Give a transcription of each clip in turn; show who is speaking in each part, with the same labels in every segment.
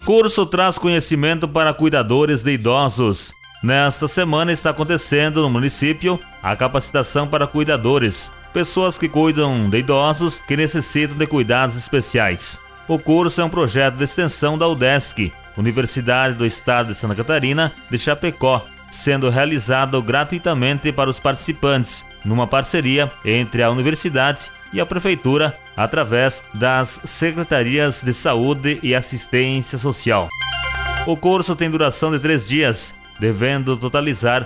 Speaker 1: Curso traz conhecimento para cuidadores de idosos. Nesta semana está acontecendo no município a capacitação para cuidadores, pessoas que cuidam de idosos que necessitam de cuidados especiais. O curso é um projeto de extensão da UDESC, Universidade do Estado de Santa Catarina de Chapecó, sendo realizado gratuitamente para os participantes, numa parceria entre a universidade e a prefeitura, através das secretarias de saúde e assistência social. O curso tem duração de 3 dias, devendo totalizar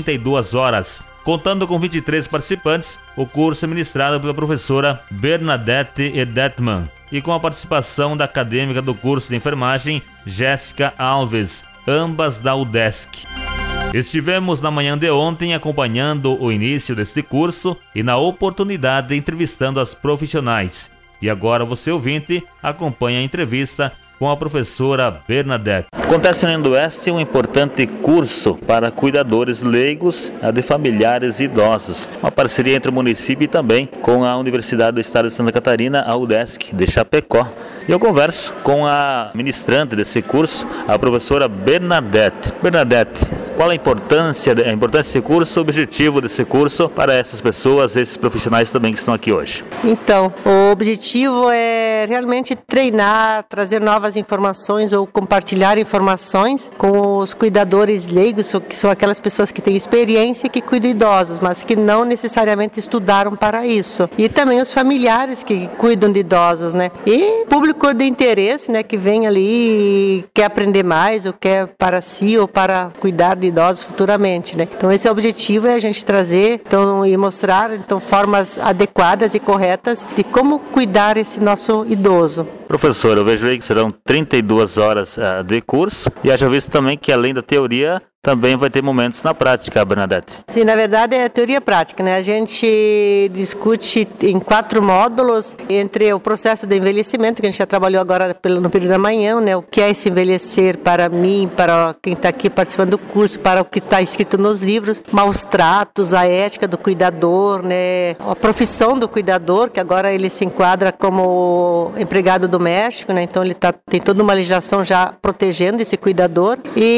Speaker 1: 32 horas. Contando com 23 participantes, o curso é ministrado pela professora Bernadette Edetman e com a participação da acadêmica do curso de enfermagem, Jéssica Alves, ambas da UDESC. Estivemos na manhã de ontem acompanhando o início deste curso e na oportunidade entrevistando as profissionais. E agora você, ouvinte, acompanha a entrevista com a professora Bernadette. Acontece no Oeste um importante curso para cuidadores leigos de familiares idosos. Uma parceria entre o município e também com a Universidade do Estado de Santa Catarina, a UDESC de Chapecó. E eu converso com a ministrante desse curso, a professora Bernadette. Bernadette, qual a importância desse curso, o objetivo desse curso para essas pessoas, esses profissionais também que estão aqui hoje?
Speaker 2: Então, o objetivo é realmente treinar, trazer novas informações ou compartilhar informações com os cuidadores leigos, que são aquelas pessoas que têm experiência e que cuidam de idosos, mas que não necessariamente estudaram para isso. E também os familiares que cuidam de idosos, né? E público de interesse, né, que vem ali e quer aprender mais, ou quer para si, ou para cuidar de idosos futuramente, né? Então esse é o objetivo, é a gente trazer e mostrar formas adequadas e corretas de como cuidar esse nosso idoso.
Speaker 1: Professor, eu vejo aí que serão 32 horas de curso e eu já visto também que além da teoria também vai ter momentos na prática, Bernadette.
Speaker 2: Sim, na verdade é teoria prática, né? A gente discute em 4 módulos entre o processo de envelhecimento, que a gente já trabalhou agora no período da manhã, né? O que é esse envelhecer para mim, para quem está aqui participando do curso, para o que está escrito nos livros, maus tratos, a ética do cuidador, né? A profissão do cuidador, que agora ele se enquadra como empregado doméstico, né? Então ele tem toda uma legislação já protegendo esse cuidador.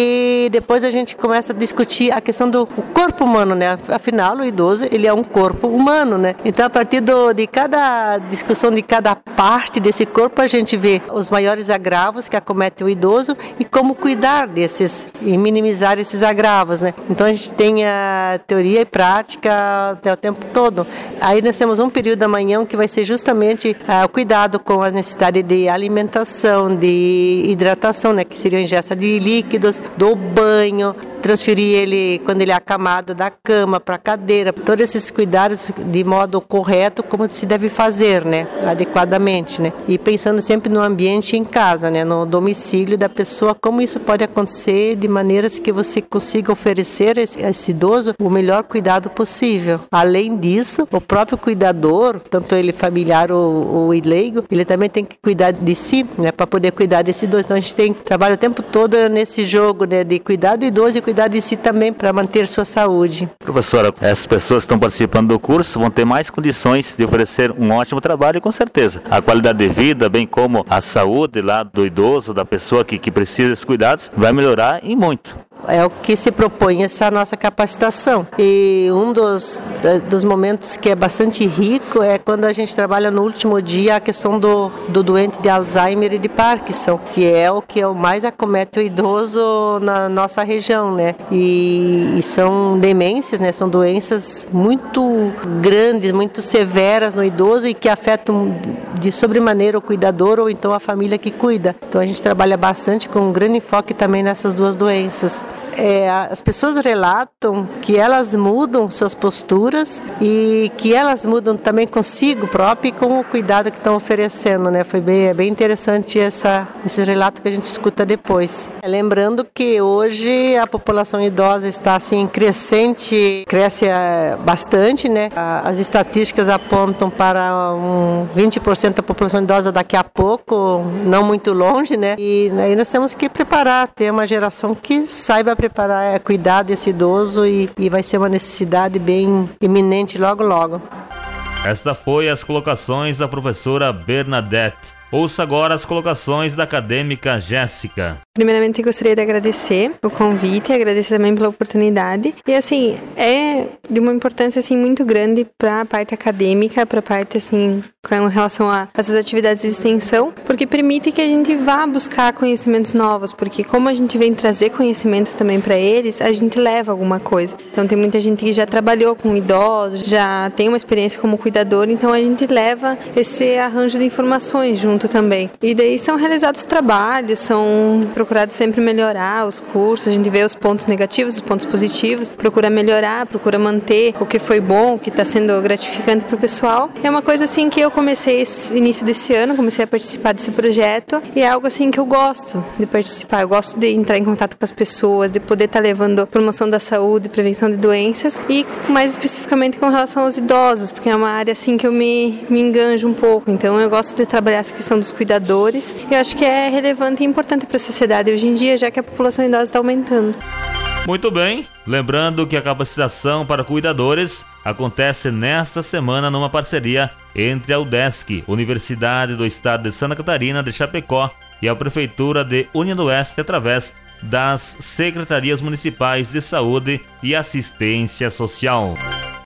Speaker 2: E depois a gente começa a discutir a questão do corpo humano, né? Afinal, o idoso, ele é um corpo humano, né? Então, a partir de cada discussão de cada parte desse corpo, a gente vê os maiores agravos que acometem o idoso e como cuidar desses e minimizar esses agravos, né? Então, a gente tem a teoria e prática até o tempo todo. Aí nós temos um período da manhã que vai ser justamente o cuidado com a necessidade de alimentação, de hidratação, né? Que seria a ingesta de líquidos, do banho, transferir ele, quando ele é acamado, da cama para a cadeira, todos esses cuidados de modo correto, como se deve fazer, né, adequadamente, né, e pensando sempre no ambiente em casa, né, no domicílio da pessoa, como isso pode acontecer de maneiras que você consiga oferecer a esse idoso o melhor cuidado possível. Além disso, o próprio cuidador, tanto ele familiar ou leigo, ele também tem que cuidar de si, né, para poder cuidar desse idoso. Então a gente tem trabalho o tempo todo nesse jogo, né, de cuidar do idoso e cuidar de si também para manter sua saúde.
Speaker 1: Professora, essas pessoas que estão participando do curso vão ter mais condições de oferecer um ótimo trabalho e com certeza a qualidade de vida, bem como a saúde lá do idoso, da pessoa que precisa desses cuidados, vai melhorar e muito.
Speaker 2: É o que se propõe essa nossa capacitação. E um dos momentos que é bastante rico é quando a gente trabalha no último dia a questão do doente de Alzheimer e de Parkinson, que é o que mais acomete o idoso na nossa região, né? E são demências, né? São doenças muito grandes, muito severas no idoso e que afetam de sobremaneira o cuidador ou então a família que cuida. Então a gente trabalha bastante com um grande enfoque também nessas duas doenças. As pessoas relatam que elas mudam suas posturas e que elas mudam também consigo próprio e com o cuidado que estão oferecendo, né? Foi bem interessante esse relato que a gente escuta depois. Lembrando que hoje a população idosa está assim cresce bastante, né? As estatísticas apontam para 20% da população idosa daqui a pouco, não muito longe, né? E aí nós temos que ter uma geração que saiba preparar, cuidar desse idoso e vai ser uma necessidade bem iminente logo.
Speaker 1: Esta foi as colocações da professora Bernadette. Ouça agora as colocações da acadêmica Jéssica.
Speaker 3: Primeiramente, eu gostaria de agradecer o convite, agradecer também pela oportunidade. E, assim, é de uma importância, assim, muito grande para a parte acadêmica, para a parte, assim, com relação a essas atividades de extensão, porque permite que a gente vá buscar conhecimentos novos, porque como a gente vem trazer conhecimentos também para eles, a gente leva alguma coisa. Então, tem muita gente que já trabalhou com idosos, já tem uma experiência como cuidador, então a gente leva esse arranjo de informações junto também. E daí são realizados trabalhos, são procurados sempre melhorar os cursos, a gente vê os pontos negativos, os pontos positivos, procura melhorar, procura manter o que foi bom, o que está sendo gratificante para o pessoal. É uma coisa assim que eu comecei esse início desse ano, comecei a participar desse projeto e é algo assim que eu gosto de participar, eu gosto de entrar em contato com as pessoas, de poder estar levando promoção da saúde, prevenção de doenças e mais especificamente com relação aos idosos, porque é uma área assim que eu me enganjo um pouco, então eu gosto de trabalhar essa questão dos cuidadores e eu acho que é relevante e importante para a sociedade hoje em dia, já que a população idosa está aumentando.
Speaker 1: Muito bem, lembrando que a capacitação para cuidadores acontece nesta semana numa parceria entre a UDESC, Universidade do Estado de Santa Catarina de Chapecó, e a Prefeitura de União do Oeste através das Secretarias Municipais de Saúde e Assistência Social.